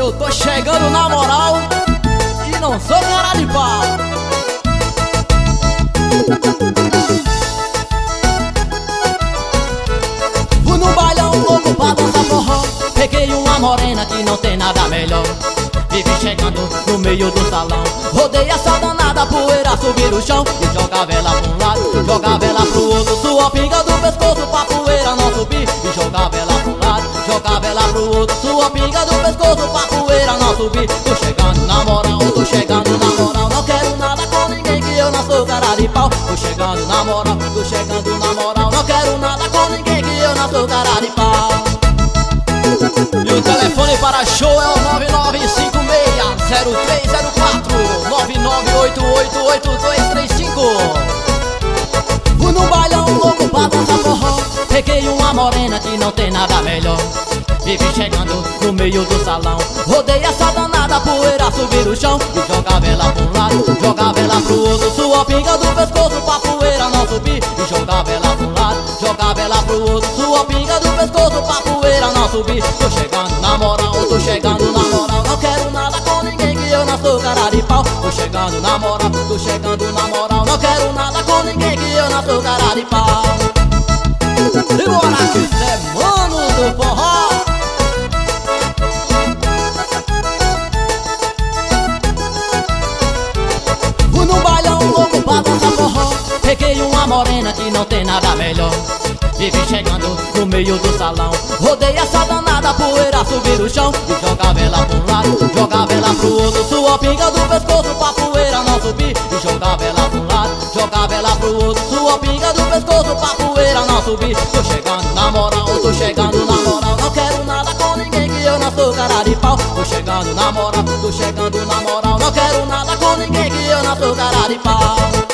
Eu tô chegando na moral e não sou cara de pau. Fui no bailão louco pra dançar forró. Peguei uma morena que não tem nada melhor. Vivi chegando no meio do salão. Rodei essa danada, poeira subir o chão. E jogava ela pra um lado, jogava ela pro outro. Sua pinga do pescoço pra poeira não subir. E jogava ela pra um lado, jogava ela pro outro. Sua pinga do pescoço pra poeira não subir. Tô chegando na moral, tô chegando na moral. Não quero nada com ninguém que eu não sou cara de pau. Tô chegando na moral, tô chegando na moral. Não quero nada com ninguém que eu não sou cara de pau. E o telefone para show é o 9956-0304 99888235. Fui no bailão louco pra dançar forró. Peguei uma morena que não tem nada melhor. Vivi chegando no meio do salão. Rodei essa danada, poeira subir o chão. E jogava ela pra um lado, jogava ela pro outro. Sua pinga do pescoço pra poeira não subir. E jogava ela pra um lado, jogava ela pro outro. Sua pinga do pescoço pra poeira não subir. Tô chegando na moral, tô chegando na moral. Não quero nada com ninguém que eu não sou cara de pau. Tô chegando na moral, tô chegando na moral. Não quero nada com ninguém que eu não sou cara de pau. E bora que cê é mano do forró. Fui no bailão louco pra dançar forró. Peguei uma morena que não tem nada melhor. Vivi chegando no meio do salão. Rodei essa danada, poeira subir o chão. E jogava ela pra um lado, jogava ela pro outro. Sua pinga do pescoço pra poeira não subir. E jogava ela pra um lado, jogava ela pro outro. Sua pinga do pescoço pra poeira não subir. Tô chegando na moral, tô chegando na moral. Não quero nada com ninguém que eu não sou cara de pau. Tô chegando na moral, tô chegando na moral. Não quero nada com ninguém que eu não sou cara de pau.